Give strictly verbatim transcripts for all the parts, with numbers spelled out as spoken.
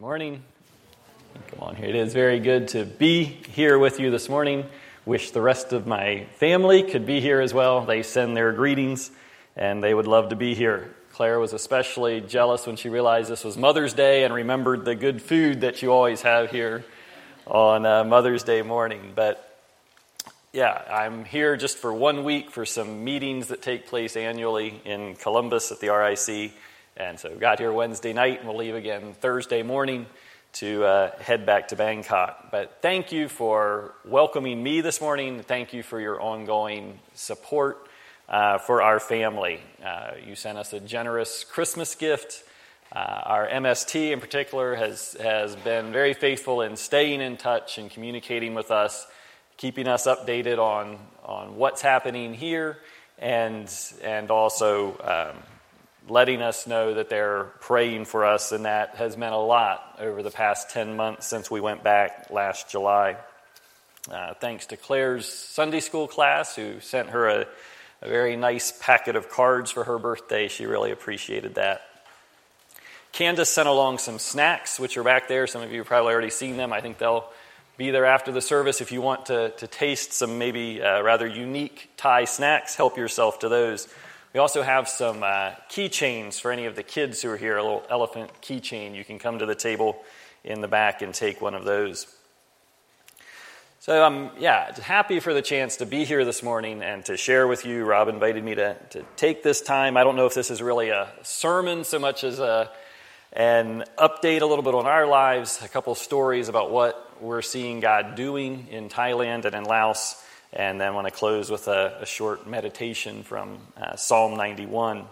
Morning. Come on here. It is very good to be here with you this morning. Wish the rest of my family could be here as well. They send their greetings, and they would love to be here. Claire was especially jealous when she realized this was Mother's Day and remembered the good food that you always have here on uh, Mother's Day morning. But yeah, I'm here just for one week for some meetings that take place annually in Columbus at the R I C. And so got here Wednesday night, and we'll leave again Thursday morning to uh, head back to Bangkok. But thank you for welcoming me this morning. Thank you for your ongoing support uh, for our family. Uh, you sent us a generous Christmas gift. Uh, our M S T in particular has, has been very faithful in staying in touch and communicating with us, keeping us updated on, on what's happening here, and, and also um, letting us know that they're praying for us, and that has meant a lot over the past ten months since we went back last July. Uh, thanks to Claire's Sunday school class, who sent her a, a very nice packet of cards for her birthday. She really appreciated that. Candace sent along some snacks, which are back there. Some of you have probably already seen them. I think they'll be there after the service. If you want to, to taste some maybe uh, rather unique Thai snacks, help yourself to those. We also have some uh, keychains for any of the kids who are here, a little elephant keychain. You can come to the table in the back and take one of those. So I'm, um, yeah, happy for the chance to be here this morning and to share with you. Rob invited me to, to take this time. I don't know if this is really a sermon so much as a, an update a little bit on our lives, a couple stories about what we're seeing God doing in Thailand and in Laos. And then I want to close with a, a short meditation from uh, Psalm ninety-one.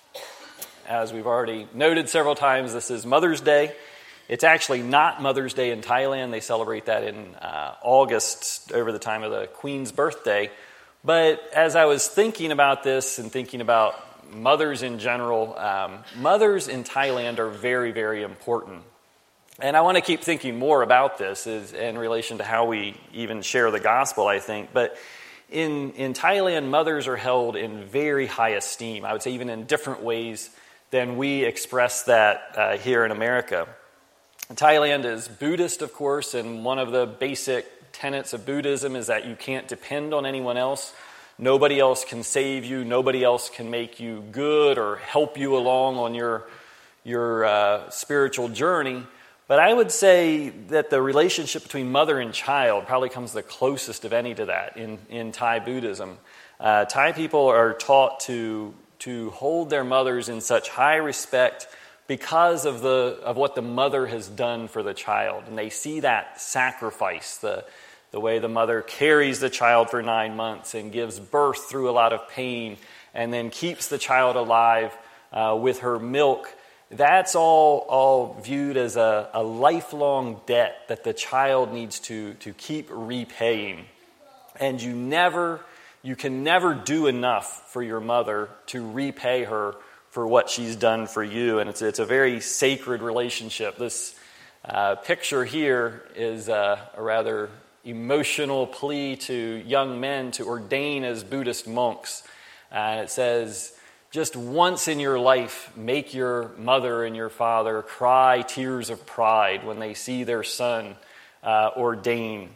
As we've already noted several times, this is Mother's Day. It's actually not Mother's Day in Thailand. They celebrate that in uh, August over the time of the Queen's birthday. But as I was thinking about this and thinking about mothers in general, um, mothers in Thailand are very, very important. And I want to keep thinking more about this is in relation to how we even share the gospel, I think. But in, in Thailand, mothers are held in very high esteem. I would say even in different ways than we express that uh, here in America. Thailand is Buddhist, of course, and one of the basic tenets of Buddhism is that you can't depend on anyone else. Nobody else can save you. Nobody else can make you good or help you along on your, your uh, spiritual journey. But I would say that the relationship between mother and child probably comes the closest of any to that in, in Thai Buddhism. Uh, Thai people are taught to, to hold their mothers in such high respect because of the of what the mother has done for the child. And they see that sacrifice, the, the way the mother carries the child for nine months and gives birth through a lot of pain and then keeps the child alive uh, with her milk. That's all, all viewed as a, a lifelong debt that the child needs to, to keep repaying. And you never, you can never do enough for your mother to repay her for what she's done for you. And it's, it's a very sacred relationship. This uh, picture here is a, a rather emotional plea to young men to ordain as Buddhist monks. And uh, it says, just once in your life, make your mother and your father cry tears of pride when they see their son uh, ordained.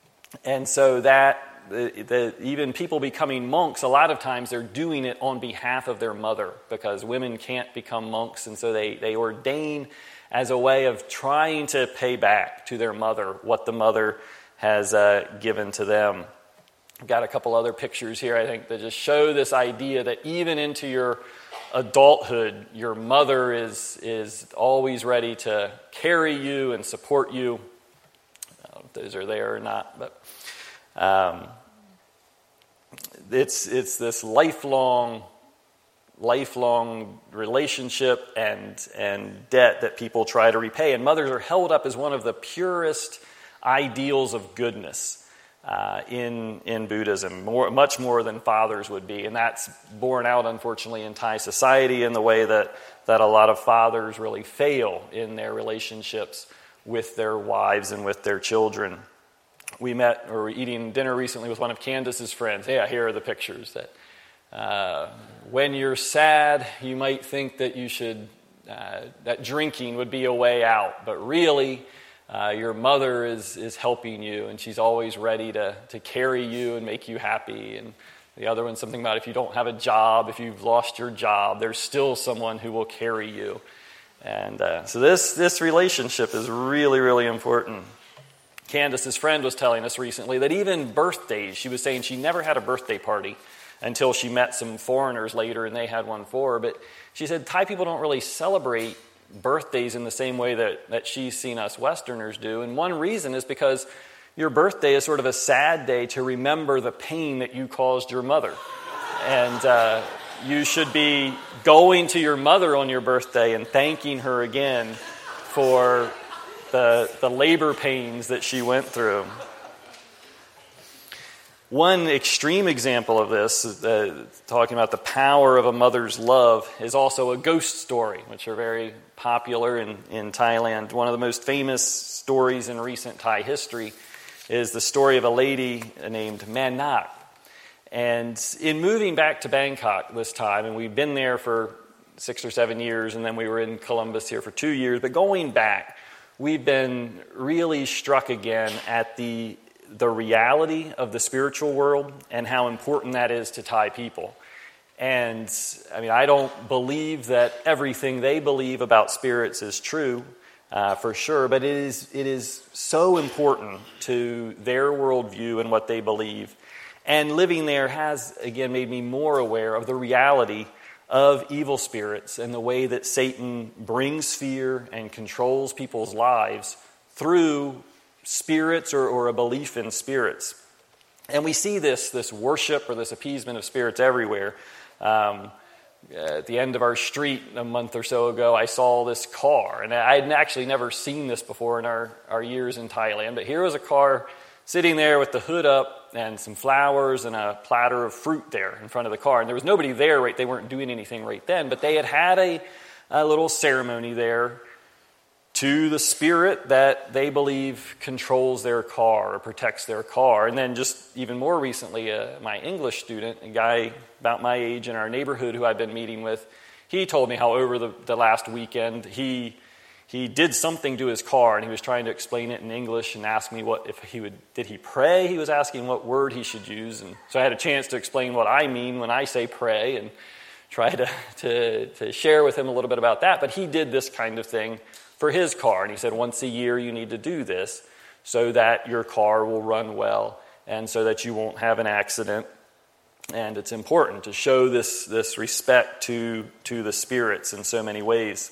And so that, the, the, even people becoming monks, a lot of times they're doing it on behalf of their mother because women can't become monks. And so they, they ordain as a way of trying to pay back to their mother what the mother has uh, given to them. I've got a couple other pictures here, I think, that just show this idea that even into your adulthood, your mother is is always ready to carry you and support you. I don't know if those are there or not, but um, it's it's this lifelong, lifelong relationship and and debt that people try to repay. And mothers are held up as one of the purest ideals of goodness. Uh, in in Buddhism, more, much more than fathers would be. And that's borne out, unfortunately, in Thai society in the way that, that a lot of fathers really fail in their relationships with their wives and with their children. We met, or were eating dinner recently with one of Candace's friends. Yeah, here are the pictures. That uh, when you're sad, you might think that you should uh, that drinking would be a way out, but really uh, your mother is is helping you, and she's always ready to to carry you and make you happy. And the other one's something about if you don't have a job, if you've lost your job, there's still someone who will carry you. And uh, so this this relationship is really, really important. Candace's friend was telling us recently that even birthdays, she was saying she never had a birthday party until she met some foreigners later and they had one for her. But she said Thai people don't really celebrate birthdays in the same way that, that she's seen us Westerners do. And one reason is because your birthday is sort of a sad day to remember the pain that you caused your mother. And uh, you should be going to your mother on your birthday and thanking her again for the, the labor pains that she went through. One extreme example of this, uh, talking about the power of a mother's love, is also a ghost story, which are very popular in, in Thailand. One of the most famous stories in recent Thai history is the story of a lady named Man Nak. And in moving back to Bangkok this time, and we've been there for six or seven years, and then we were in Columbus here for two years, but going back, we've been really struck again at the the reality of the spiritual world and how important that is to Thai people. And I mean, I don't believe that everything they believe about spirits is true, uh, for sure, but it is it is so important to their worldview and what they believe. And living there has, again, made me more aware of the reality of evil spirits and the way that Satan brings fear and controls people's lives through spirits or, or a belief in spirits. And we see this, this worship or this appeasement of spirits everywhere. Um, at the end of our street a month or so ago, I saw this car. And I had actually never seen this before in our, our years in Thailand. But here was a car sitting there with the hood up and some flowers and a platter of fruit there in front of the car. And there was nobody there, right? They weren't doing anything right then. But they had had a, a little ceremony there to the spirit that they believe controls their car or protects their car. And then just even more recently, uh, my English student, a guy about my age in our neighborhood who I've been meeting with, he told me how over the, the last weekend he he did something to his car, and he was trying to explain it in English and asked me what if he would did he pray. He was asking what word he should use, and so I had a chance to explain what I mean when I say pray and try to to, to share with him a little bit about that. But he did this kind of thing for his car. And he said, once a year you need to do this so that your car will run well and so that you won't have an accident. And it's important to show this, this respect to, to the spirits in so many ways.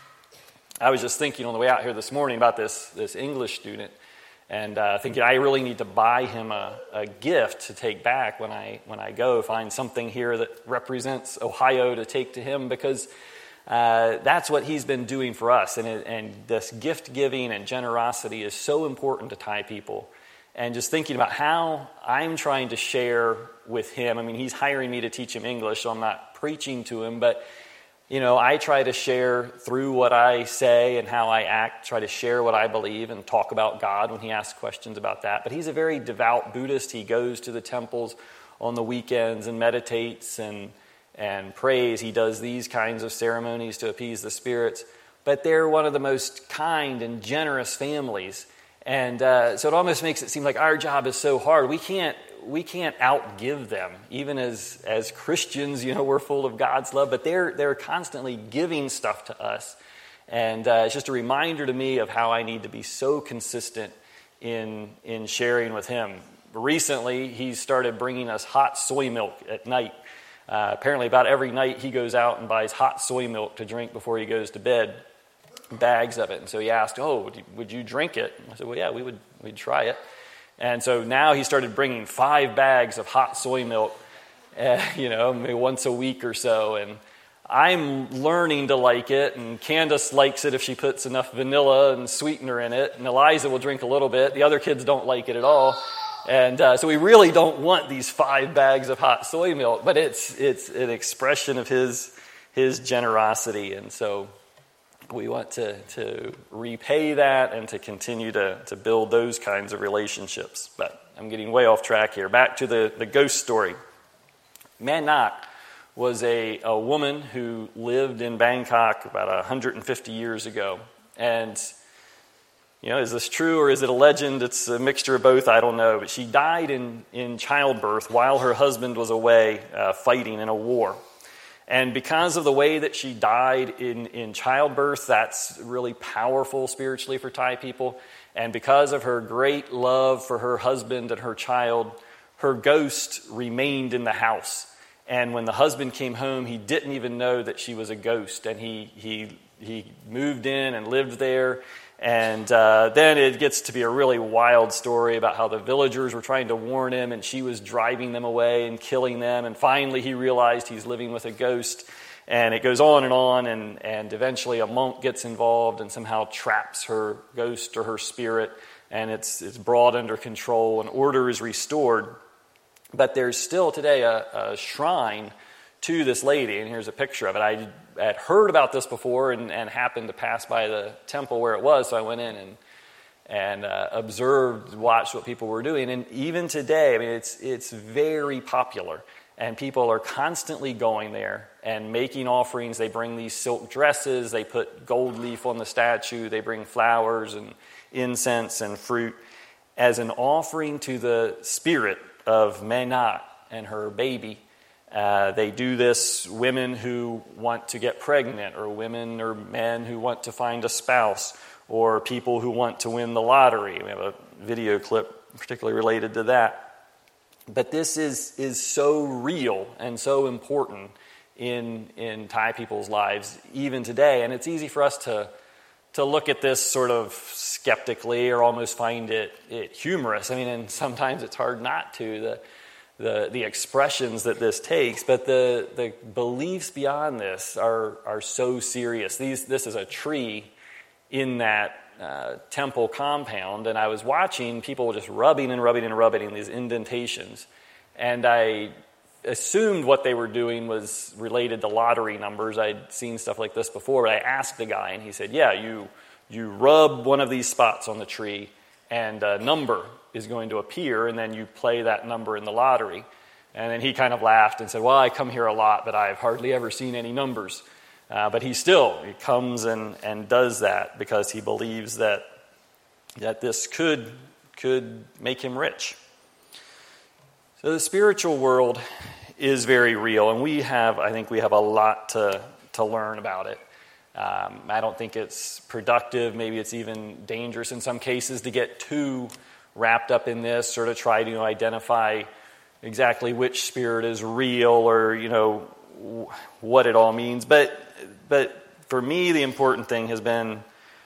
I was just thinking on the way out here this morning about this, this English student and uh, thinking I really need to buy him a, a gift to take back when I, when I go, find something here that represents Ohio to take to him, because Uh, that's what he's been doing for us. And, it, and this gift giving and generosity is so important to Thai people. And just thinking about how I'm trying to share with him. I mean, he's hiring me to teach him English, so I'm not preaching to him. But, you know, I try to share through what I say and how I act, try to share what I believe and talk about God when he asks questions about that. But he's a very devout Buddhist. He goes to the temples on the weekends and meditates and and prays. He does these kinds of ceremonies to appease the spirits. But they're one of the most kind and generous families. And uh, so it almost makes it seem like our job is so hard. We can't we can't outgive them. Even as as Christians, you know, we're full of God's love, but they're they're constantly giving stuff to us. And uh, it's just a reminder to me of how I need to be so consistent in in sharing with him. Recently, he started bringing us hot soy milk at night. Uh, apparently about every night he goes out and buys hot soy milk to drink before he goes to bed, bags of it. And so he asked, oh, would you drink it? I said, well, yeah, we would we'd try it. And so now he started bringing five bags of hot soy milk, uh, you know, maybe once a week or so. And I'm learning to like it, and Candace likes it if she puts enough vanilla and sweetener in it, and Eliza will drink a little bit. The other kids don't like it at all. And uh, so we really don't want these five bags of hot soy milk, but it's it's an expression of his his generosity. And so we want to, to repay that and to continue to, to build those kinds of relationships. But I'm getting way off track here. Back to the, the ghost story. Man Nak was a, a woman who lived in Bangkok about one hundred fifty years ago. And, you know, is this true or is it a legend? It's a mixture of both, I don't know. But she died in, in childbirth while her husband was away uh, fighting in a war. And because of the way that she died in, in childbirth, that's really powerful spiritually for Thai people. And because of her great love for her husband and her child, her ghost remained in the house. And when the husband came home, he didn't even know that she was a ghost. And he he he moved in and lived there. And uh, then it gets to be a really wild story about how the villagers were trying to warn him, and she was driving them away and killing them. And finally he realized he's living with a ghost. And it goes on and on, and, and eventually a monk gets involved and somehow traps her ghost or her spirit, and it's it's brought under control, and order is restored. But there's still today a, a shrine to this lady, and here's a picture of it. I had heard about this before and, and happened to pass by the temple where it was, so I went in and and uh, observed, watched what people were doing. And even today, I mean, it's it's very popular, and people are constantly going there and making offerings. They bring these silk dresses, they put gold leaf on the statue, they bring flowers and incense and fruit as an offering to the spirit of Menat and her baby. Uh, they do this, women who want to get pregnant, or women or men who want to find a spouse, or people who want to win the lottery. We have a video clip particularly related to that. But this is is so real and so important in in Thai people's lives even today. And it's easy for us to to look at this sort of skeptically or almost find it, it humorous. I mean, and sometimes it's hard not to, the the the expressions that this takes, but the, the beliefs beyond this are are so serious. These This is a tree in that uh, temple compound, and I was watching people just rubbing and rubbing and rubbing in these indentations, and I assumed what they were doing was related to lottery numbers. I'd seen stuff like this before, but I asked the guy, and he said, yeah, you you rub one of these spots on the tree, and a number is going to appear, and then you play that number in the lottery. And then he kind of laughed and said, well, I come here a lot, but I've hardly ever seen any numbers. Uh, but he still he comes and, and does that because he believes that that this could could make him rich. So the spiritual world is very real, and we have, I think we have a lot to, to learn about it. Um, I don't think it's productive, maybe it's even dangerous in some cases to get too wrapped up in this or to try to identify exactly which spirit is real or, you know, what it all means. But, but for me, the important thing has been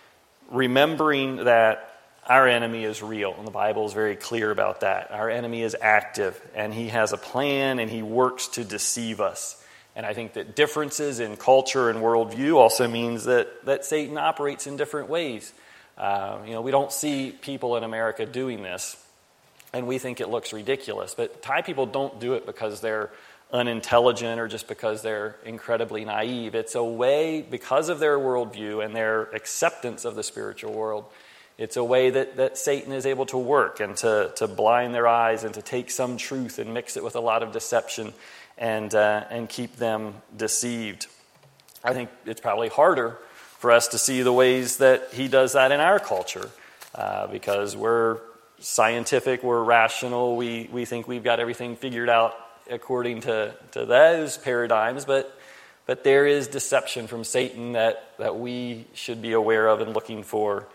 remembering that our enemy is real, and the Bible is very clear about that. Our enemy is active, and he has a plan, and he works to deceive us. And I think that differences in culture and worldview also means that, that Satan operates in different ways. Uh, you know, we don't see people in America doing this, and we think it looks ridiculous. But Thai people don't do it because they're unintelligent or just because they're incredibly naive. It's a way, because of their worldview and their acceptance of the spiritual world, it's a way that, that Satan is able to work and to, to blind their eyes and to take some truth and mix it with a lot of deception and uh, and keep them deceived. I think it's probably harder for us to see the ways that he does that in our culture uh, because we're scientific, we're rational, we, we think we've got everything figured out according to, to those paradigms, but but there is deception from Satan that, that we should be aware of and looking for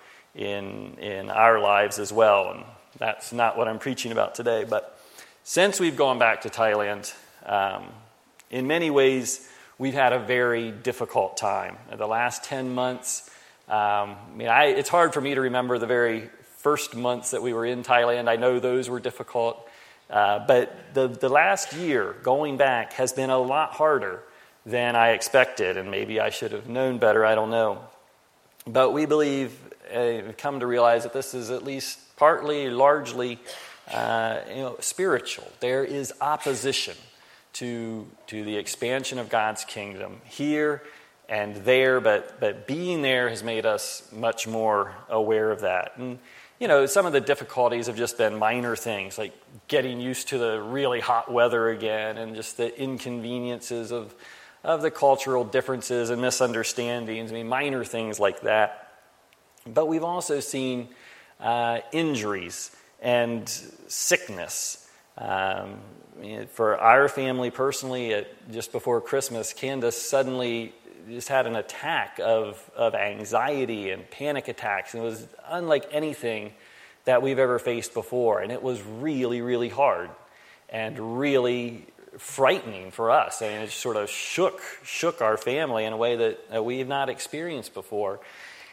in in our lives as well. And that's not what I'm preaching about today. But since we've gone back to Thailand, um, in many ways, we've had a very difficult time. The last ten months, um, I mean, I, it's hard for me to remember the very first months that we were in Thailand. I know those were difficult. Uh, but the, the last year, going back, has been a lot harder than I expected. And maybe I should have known better, I don't know. But we believe, uh, we've come to realize that this is at least partly, largely, uh, you know, spiritual. There is opposition to to the expansion of God's kingdom here and there, but but being there has made us much more aware of that. And you know, some of the difficulties have just been minor things, like getting used to the really hot weather again and just the inconveniences of, of the cultural differences and misunderstandings. I mean, minor things like that. But we've also seen uh, injuries and sickness. Um, for our family personally, at, just before Christmas, Candace suddenly just had an attack of, of anxiety and panic attacks. And it was unlike anything that we've ever faced before. And it was really, really hard and really frightening for us. And it sort of shook shook our family in a way that, that we have not experienced before.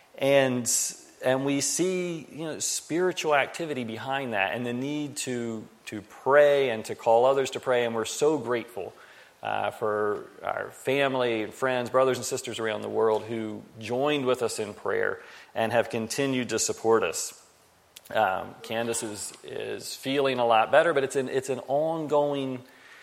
And and we see, you know, spiritual activity behind that and the need to to pray and to call others to pray. And we're so grateful Uh, for our family and friends, brothers and sisters around the world who joined with us in prayer and have continued to support us. Um, Candace is, is feeling a lot better, but it's an, it's an ongoing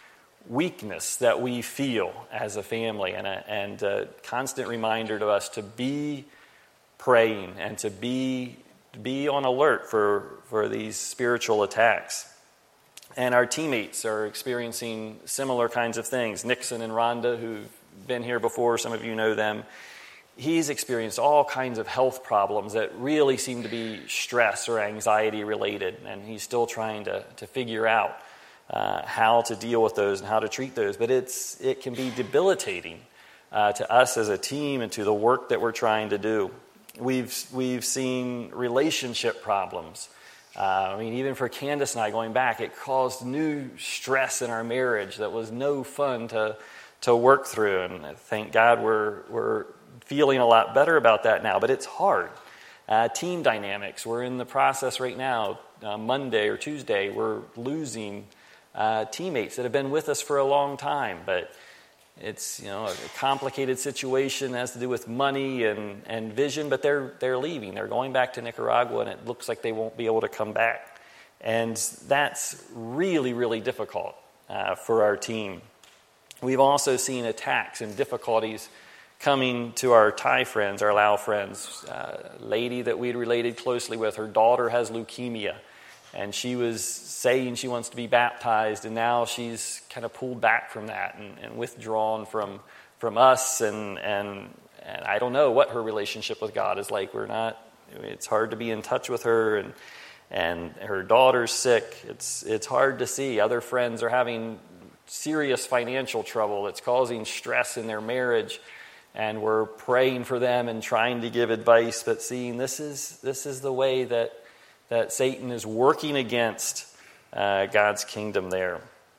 weakness that we feel as a family, and a, and a constant reminder to us to be praying and to be, to be on alert for, for these spiritual attacks. And our teammates are experiencing similar kinds of things. Nixon and Rhonda, who've been here before, some of you know them, he's experienced all kinds of health problems that really seem to be stress or anxiety related, and he's still trying to, to figure out uh, how to deal with those and how to treat those. But it's it can be debilitating uh, to us as a team and to the work that we're trying to do. We've, we've seen relationship problems. Uh, I mean, even for Candace and I going back, it caused new stress in our marriage that was no fun to to work through. And thank God we're we're feeling a lot better about that now. But it's hard. Uh, team dynamics. We're in the process right now. Uh, Monday or Tuesday, we're losing uh, teammates that have been with us for a long time. But it's, you know, a complicated situation. It has to do with money and, and vision, but they're they're leaving. They're going back to Nicaragua, and it looks like they won't be able to come back. And that's really, really difficult uh, for our team. We've also seen attacks and difficulties coming to our Thai friends, our Lao friends. Uh, a lady that we'd related closely with, her daughter has leukemia. And she was saying she wants to be baptized, and now she's kind of pulled back from that and, and withdrawn from from us. And, and and I don't know what her relationship with God is like. We're not. It's hard to be in touch with her, and and her daughter's sick. It's it's hard to see. Other friends are having serious financial trouble that's causing stress in their marriage, and we're praying for them and trying to give advice, but seeing this is this is the way that. that Satan is working against uh, God's kingdom there.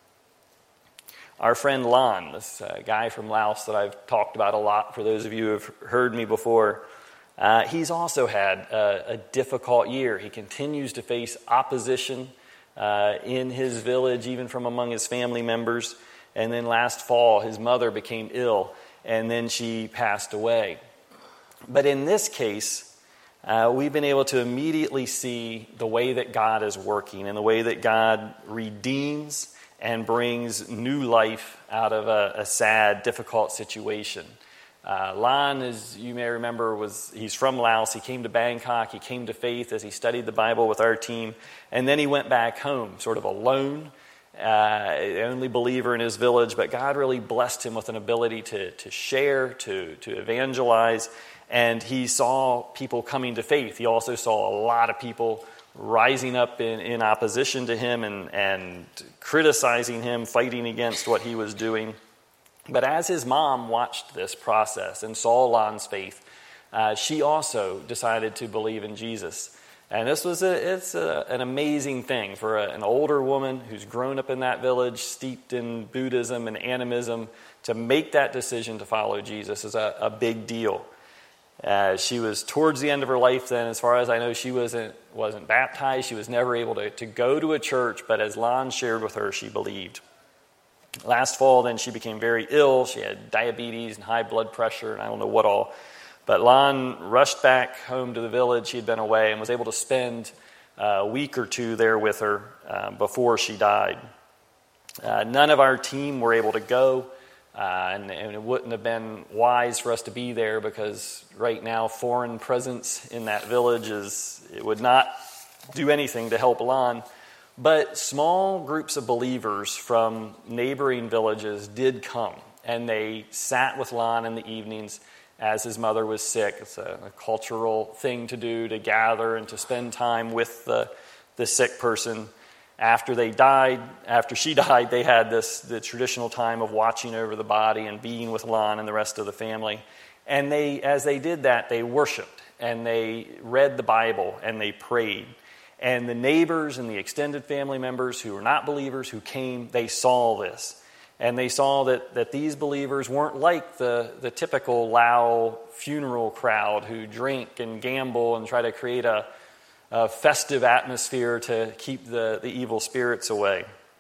Our friend Lan, this uh, guy from Laos that I've talked about a lot for those of you who have heard me before, uh, he's also had a, a difficult year. He continues to face opposition uh, in his village, even from among his family members. And then last fall, his mother became ill, and then she passed away. But in this case, Uh, we've been able to immediately see the way that God is working and the way that God redeems and brings new life out of a, a sad, difficult situation. Uh, Lan, as you may remember, was he's from Laos. He came to Bangkok. He came to faith as he studied the Bible with our team. And then he went back home, sort of alone, uh, the only believer in his village. But God really blessed him with an ability to, to share, to, to evangelize. And he saw people coming to faith. He also saw a lot of people rising up in, in opposition to him and, and criticizing him, fighting against what he was doing. But as his mom watched this process and saw Lan's faith, uh, she also decided to believe in Jesus. And this was a, it's a, an amazing thing for a, an older woman who's grown up in that village, steeped in Buddhism and animism, to make that decision to follow Jesus is a, a big deal. Uh, she was towards the end of her life then. As far as I know, she wasn't wasn't baptized. She was never able to, to go to a church, but as Lan shared with her, she believed. Last fall, then, she became very ill. She had diabetes and high blood pressure, and I don't know what all. But Lan rushed back home to the village. She had been away and was able to spend a week or two there with her uh, before she died. Uh, none of our team were able to go. Uh, and, and it wouldn't have been wise for us to be there because right now foreign presence in that village is, it would not do anything to help Lon. But small groups of believers from neighboring villages did come, and they sat with Lon in the evenings as his mother was sick. It's a, a cultural thing to do, to gather and to spend time with the, the sick person. After they died, after she died, they had this the traditional time of watching over the body and being with Lon and the rest of the family. And they, as they did that, they worshiped, and they read the Bible, and they prayed. And the neighbors and the extended family members who were not believers who came, they saw this. And they saw that, that these believers weren't like the, the typical Lao funeral crowd who drink and gamble and try to create a, a festive atmosphere to keep the, the evil spirits away.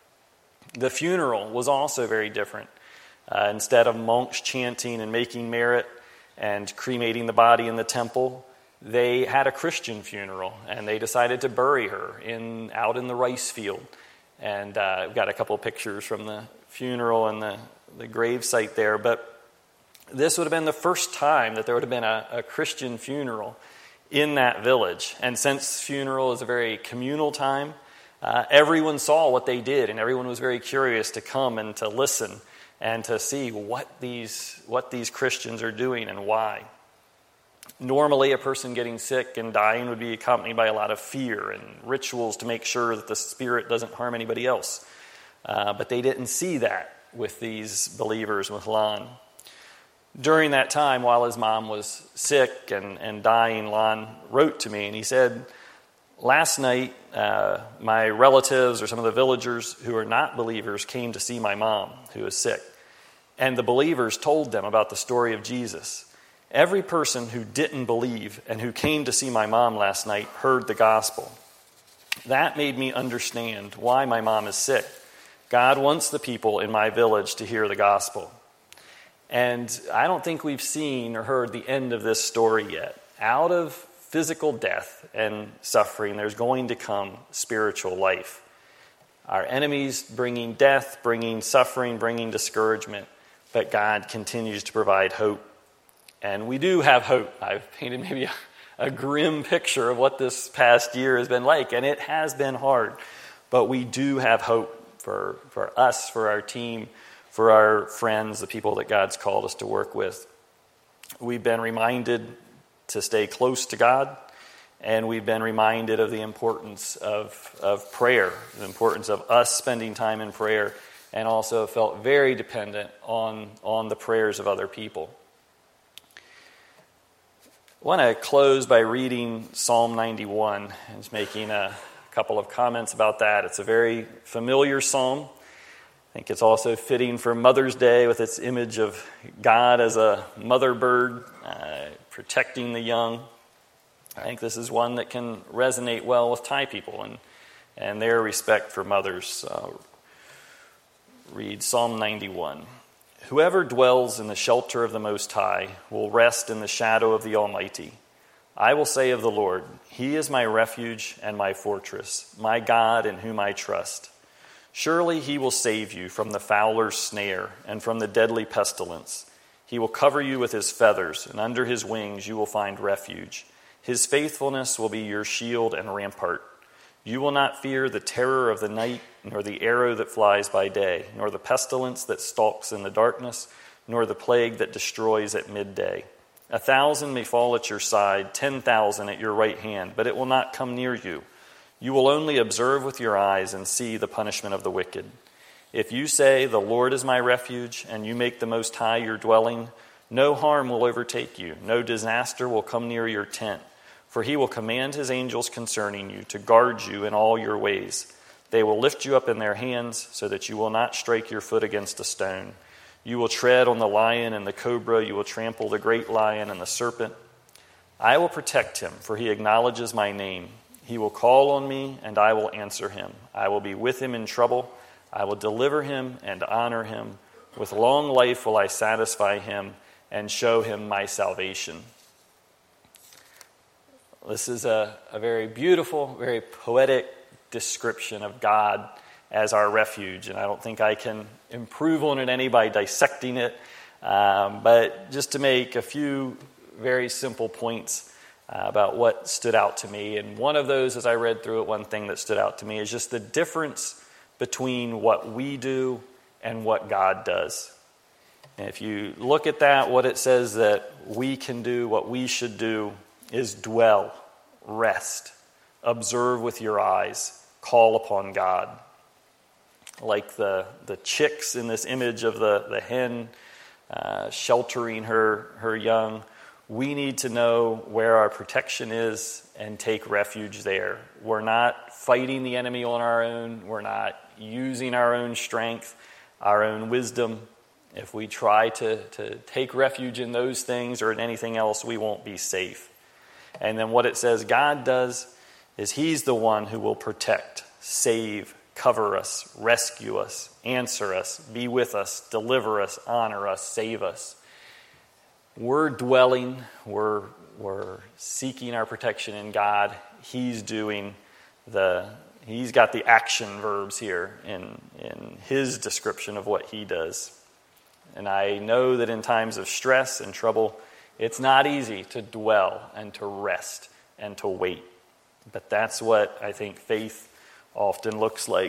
The funeral was also very different. Uh, instead of monks chanting and making merit and cremating the body in the temple, they had a Christian funeral, and they decided to bury her in out in the rice field. And uh, I've got a couple of pictures from the funeral and the, the grave site there. But this would have been the first time that there would have been a, a Christian funeral in that village. And since funeral is a very communal time, uh, everyone saw what they did, and everyone was very curious to come and to listen and to see what these what these Christians are doing and why. Normally, a person getting sick and dying would be accompanied by a lot of fear and rituals to make sure that the spirit doesn't harm anybody else. Uh, but they didn't see that with these believers, with Lon. During that time, while his mom was sick and, and dying, Lon wrote to me, and he said, last night, uh, my relatives or some of the villagers who are not believers came to see my mom, who was sick. And the believers told them about the story of Jesus. Every person who didn't believe and who came to see my mom last night heard the gospel. That made me understand why my mom is sick. God wants the people in my village to hear the gospel. And I don't think we've seen or heard the end of this story yet. Out of physical death and suffering, there's going to come spiritual life. Our enemies bringing death, bringing suffering, bringing discouragement, but God continues to provide hope. And we do have hope. I've painted maybe a, a grim picture of what this past year has been like, and it has been hard. But we do have hope for, for us, for our team, for our friends, the people that God's called us to work with. We've been reminded to stay close to God, and we've been reminded of the importance of, of prayer, the importance of us spending time in prayer, and also felt very dependent on, on the prayers of other people. I want to close by reading Psalm ninety-one and just making a couple of comments about that. It's a very familiar psalm. I think it's also fitting for Mother's Day with its image of God as a mother bird uh, protecting the young. I think this is one that can resonate well with Thai people and, and their respect for mothers. Uh, read Psalm ninety-one. Whoever dwells in the shelter of the Most High will rest in the shadow of the Almighty. I will say of the Lord, He is my refuge and my fortress, my God in whom I trust. Surely He will save you from the fowler's snare and from the deadly pestilence. He will cover you with His feathers, and under His wings you will find refuge. His faithfulness will be your shield and rampart. You will not fear the terror of the night, nor the arrow that flies by day, nor the pestilence that stalks in the darkness, nor the plague that destroys at midday. A thousand may fall at your side, ten thousand at your right hand, but it will not come near you. You will only observe with your eyes and see the punishment of the wicked. If you say, the Lord is my refuge, and you make the Most High your dwelling, no harm will overtake you, no disaster will come near your tent. For He will command His angels concerning you to guard you in all your ways. They will lift you up in their hands so that you will not strike your foot against a stone. You will tread on the lion and the cobra. You will trample the great lion and the serpent. I will protect him, for he acknowledges my name. He will call on me, and I will answer him. I will be with him in trouble. I will deliver him and honor him. With long life will I satisfy him and show him my salvation. This is a, a very beautiful, very poetic description of God as our refuge, and I don't think I can improve on it any by dissecting it, um, but just to make a few very simple points. uh, about what stood out to me. And one of those, as I read through it, one thing that stood out to me is just the difference between what we do and what God does. And if you look at that, what it says that we can do, what we should do, is dwell, rest, observe with your eyes, call upon God. Like the, the chicks in this image of the, the hen uh, sheltering her, her young, we need to know where our protection is and take refuge there. We're not fighting the enemy on our own. We're not using our own strength, our own wisdom. If we try to, to take refuge in those things or in anything else, we won't be safe. And then what it says God does is he's the one who will protect, save, cover us, rescue us, answer us, be with us, deliver us, honor us, save us. We're dwelling, we're, we're seeking our protection in God. He's doing the, he's got the action verbs here in, in his description of what he does. And I know that in times of stress and trouble, it's not easy to dwell and to rest and to wait. But that's what I think faith often looks like.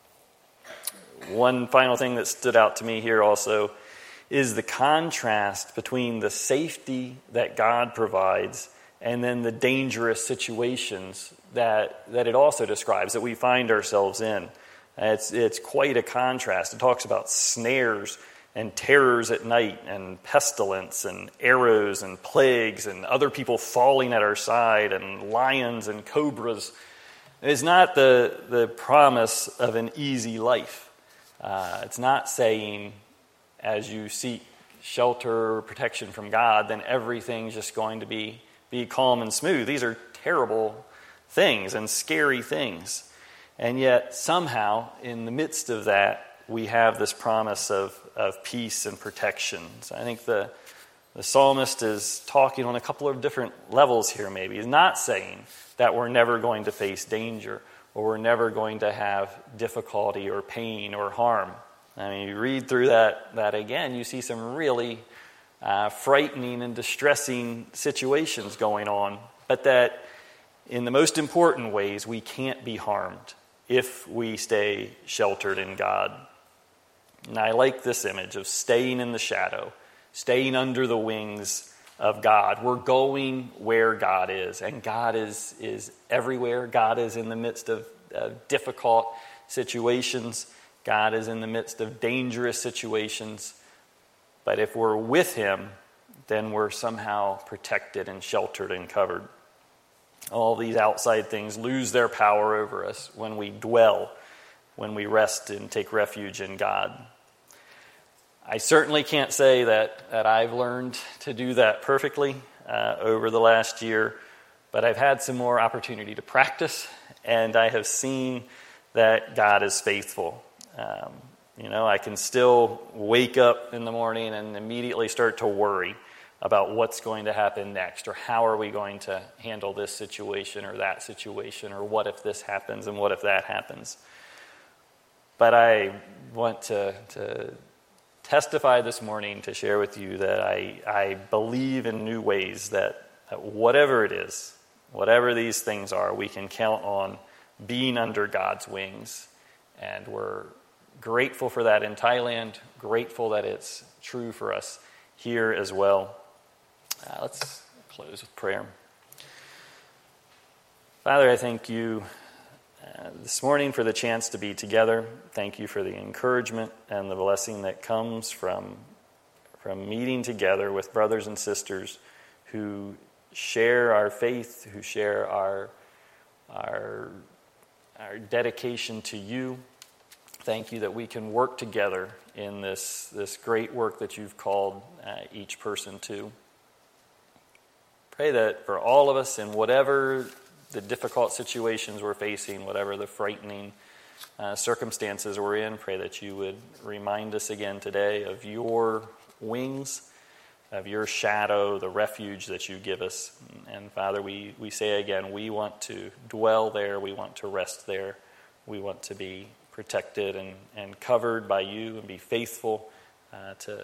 One final thing that stood out to me here also is the contrast between the safety that God provides and then the dangerous situations that, that it also describes that we find ourselves in. It's, it's quite a contrast. It talks about snares and terrors at night, and pestilence, and arrows, and plagues, and other people falling at our side, and lions and cobras. It's not the, the promise of an easy life. Uh, it's not saying, as you seek shelter or protection from God, then everything's just going to be, be calm and smooth. These are terrible things and scary things. And yet, somehow, in the midst of that, we have this promise of, of peace and protection. So I think the, the psalmist is talking on a couple of different levels here maybe. He's not saying that we're never going to face danger or we're never going to have difficulty or pain or harm. I mean, you read through that, that again, you see some really uh, frightening and distressing situations going on, but that in the most important ways, we can't be harmed if we stay sheltered in God. And I like this image of staying in the shadow, staying under the wings of God. We're going where God is, and God is, is everywhere. God is in the midst of uh, difficult situations. God is in the midst of dangerous situations. But if we're with him, then we're somehow protected and sheltered and covered. All these outside things lose their power over us when we dwell, when we rest and take refuge in God. I certainly can't say that, that I've learned to do that perfectly uh, over the last year, but I've had some more opportunity to practice, and I have seen that God is faithful. Um, you know, I can still wake up in the morning and immediately start to worry about what's going to happen next, or how are we going to handle this situation or that situation, or what if this happens and what if that happens. But I want to... to testify this morning to share with you that I, I believe in new ways that, that whatever it is, whatever these things are, we can count on being under God's wings. And we're grateful for that in Thailand, grateful that it's true for us here as well. Uh, let's close with prayer. Father, I thank you Uh, this morning for the chance to be together. Thank you for the encouragement and the blessing that comes from, from meeting together with brothers and sisters who share our faith, who share our, our, our dedication to you. Thank you that we can work together in this, this great work that you've called uh, each person to. Pray that for all of us in whatever the difficult situations we're facing, whatever the frightening uh, circumstances we're in, pray that you would remind us again today of your wings, of your shadow, the refuge that you give us. And Father, we, we say again, we want to dwell there, we want to rest there, we want to be protected and, and covered by you and be faithful uh, to,